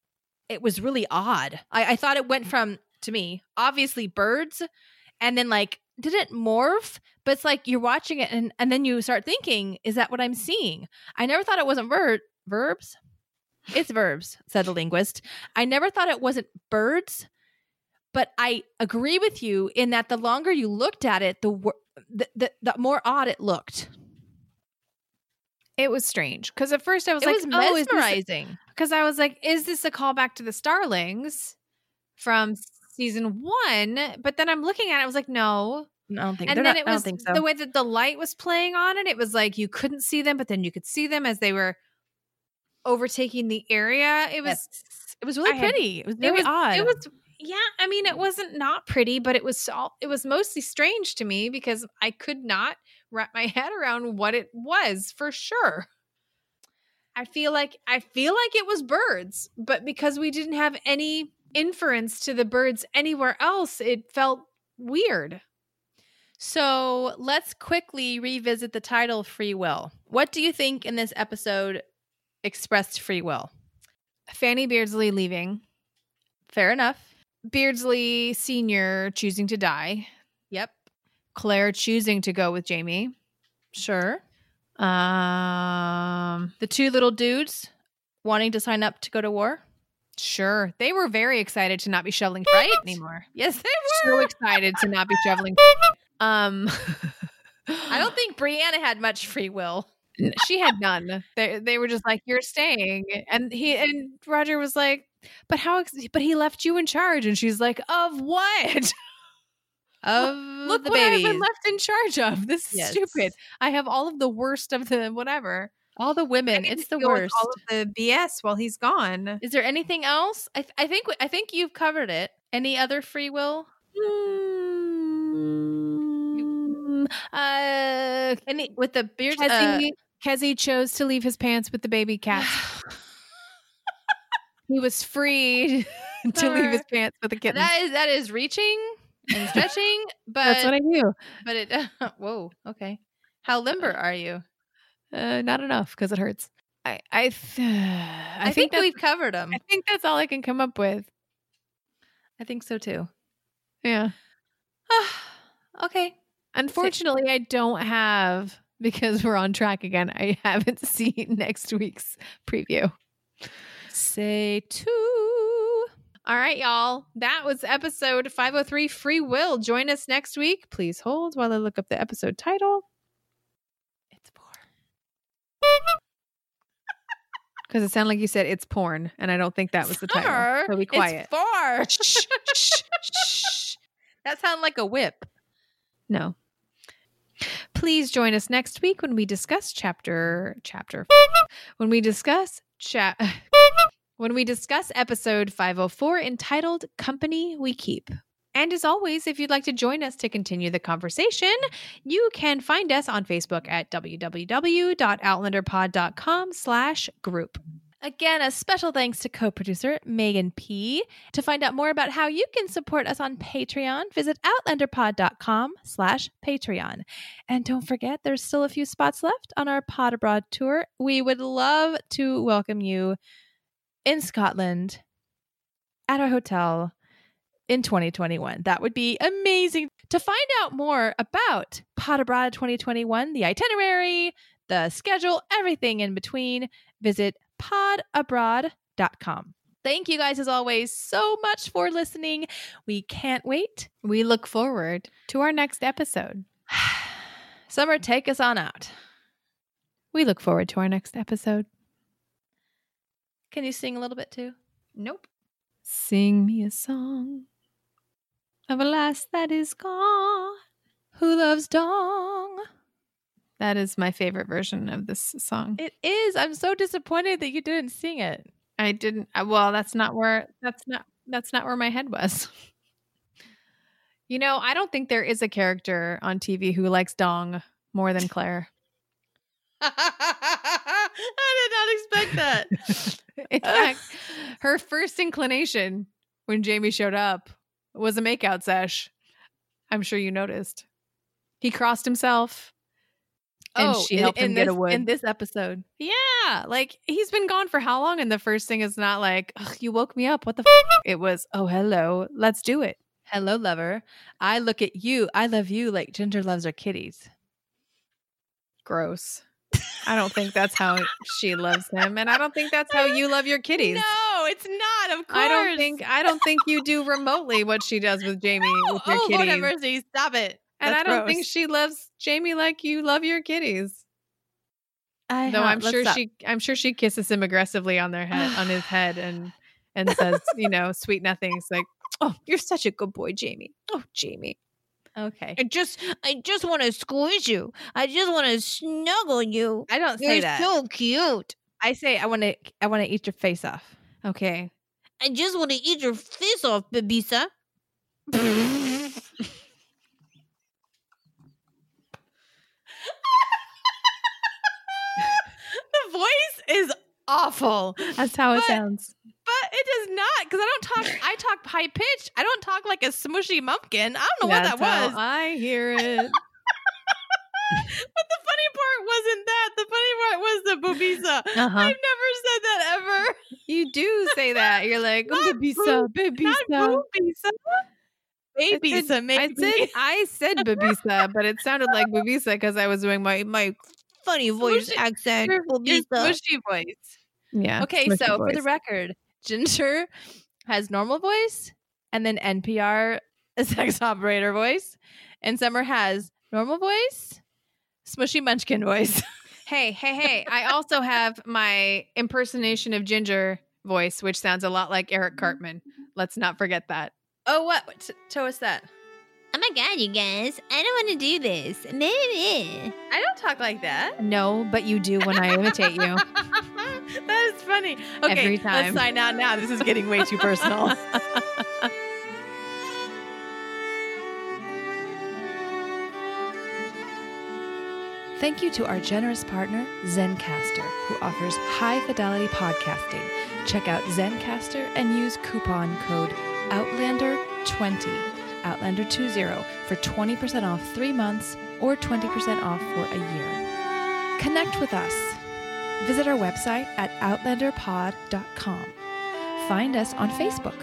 odd. I thought it went from, to me, obviously birds, and then like, did it morph? But it's like you're watching it and then you start thinking, is that what I'm seeing? I never thought it wasn't verbs. It's verbs, said the linguist. I never thought it wasn't birds, but I agree with you in that the longer you looked at it, the more odd it looked. It was strange because at first I was it was mesmerizing. Because I was like, is this a callback to the Starlings from season 1? But then I'm looking at it, I was like, no. I don't think. And then it was I don't think so. The way that the light was playing on it. It was like you couldn't see them, but then you could see them as they were overtaking the area. It was really pretty. It was very odd. It was. Yeah, I mean, it wasn't not pretty, but it was mostly strange to me because I could not wrap my head around what it was for sure. I feel like it was birds, but because we didn't have any inference to the birds anywhere else, it felt weird. So let's quickly revisit the title Free Will. What do you think in this episode expressed free will? Fanny Beardsley leaving. Fair enough. Beardsley Sr. choosing to die. Yep. Claire choosing to go with Jamie. Sure. Um, The two little dudes wanting to sign up to go to war. Sure. They were very excited to not be shoveling Right? anymore. Yes, they So were. excited to not be shoveling. I don't think Brianna had much free will. She had none. They were just like, "You're staying," and Roger was like, "But how? But he left you in charge." And she's like, "Of what? Of Look the what I've babies. been left in charge of. This is Yes. stupid. I have all of the worst of the whatever. All the I women. get It's to the deal with worst. all of the BS while he's gone." Is there anything else? I think you've covered it. Any other free will? Any with the beards? Kezi chose to leave his pants with the baby cats. He was free to leave his pants with the kittens. that is reaching and stretching, but That's what I do. but it whoa, okay. How limber are you? Not enough because it hurts. I think we've covered them. I think that's all I can come up with. I think so too. Yeah. Okay. Unfortunately, I don't have, because we're on track again, I haven't seen next week's preview. Say two. All right, y'all. That was episode 503 Free Will. Join us next week. Please hold while I look up the episode title. It's 4. Because it sounded like you said it's porn, and I don't think that was the title. So be quiet. It's 4. Shh. That sounded like a whip. No. Please join us next week when we discuss when we discuss episode 504 entitled Company We Keep. And as always, if you'd like to join us to continue the conversation, you can find us on Facebook at www.outlanderpod.com/group. Again, a special thanks to co-producer Megan P. To find out more about how you can support us on Patreon, visit outlanderpod.com/Patreon. And don't forget, there's still a few spots left on our Pod Abroad tour. We would love to welcome you in Scotland at our hotel in 2021. That would be amazing. To find out more about Pod Abroad 2021, the itinerary, the schedule, everything in between, visit podabroad.com. Thank you guys, as always, so much for listening. We can't wait. We look forward to our next episode. Summer, take us on out. We look forward to our next episode. Can you sing a little bit too? Nope. Sing me a song of a lass that is gone. Who loves dong? That is my favorite version of this song. It is. I'm so disappointed that you didn't sing it. I didn't. Well, that's not where my head was. You know, I don't think there is a character on TV who likes dong more than Claire. I did not expect that. In fact, her first inclination when Jamie showed up was a makeout sesh. I'm sure you noticed. He crossed himself. And she helped him get a wood. In this episode. Yeah. Like, he's been gone for how long? And the first thing is not like, you woke me up. What the It was, oh, hello. Let's do it. Hello, lover. I look at you. I love you like Ginger loves her kitties. Gross. I don't think that's how she loves him. And I don't think that's how you love your kitties. No, it's not. Of course. I don't think you do remotely what she does with Jamie with your kitties. Lord have mercy. Stop it. And That's I don't think gross. she loves Jamie like you love your kitties. Though I'm sure she kisses him aggressively on his head and says, sweet nothings like, "Oh, you're such a good boy, Jamie. Oh, Jamie." Okay. I just want to squish you. I just want to snuggle you. I don't say You're that. so cute. I say I want to eat your face off. Okay. I just want to eat your face off, Babisa. The voice is awful. That's how it But- sounds. But it does not, because I talk high pitched. I don't talk like a smushy mumpkin. I don't know what that That's was. how I hear it. But the funny part wasn't that. The funny part was the bubisa. Uh-huh. I've never said that ever. You do say that. You're like, Not babisa, babisa. Not bubisa. Babisa, maybe. I said babisa, but it sounded like babisa because I was doing my Funny voice Smushy- accent. Your Babisa. smushy voice. yeah. Okay, smushy so for the voice. record, Ginger has normal voice and then NPR sex operator voice, and Summer has normal voice, smushy munchkin voice. Hey! I also have my impersonation of Ginger voice, which sounds a lot like Eric Cartman. Let's not forget that. Oh, what? Show us that. Oh my god, you guys. I don't want to do this. Maybe. I don't talk like that. No, but you do when I imitate you. That is funny. Okay, Every let's time. sign out now. This is getting way too personal. Thank you to our generous partner, Zencaster, who offers high-fidelity podcasting. Check out Zencaster and use coupon code OUTLANDER20, Outlander20, for 20% off 3 months or 20% off for a year. Connect with us. Visit our website at outlanderpod.com. Find us on Facebook,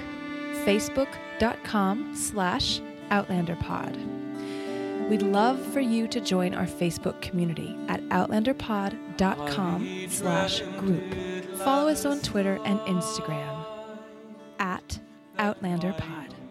facebook.com/outlanderpod. We'd love for you to join our Facebook community at outlanderpod.com/group. Follow us on Twitter and Instagram at OutlanderPod.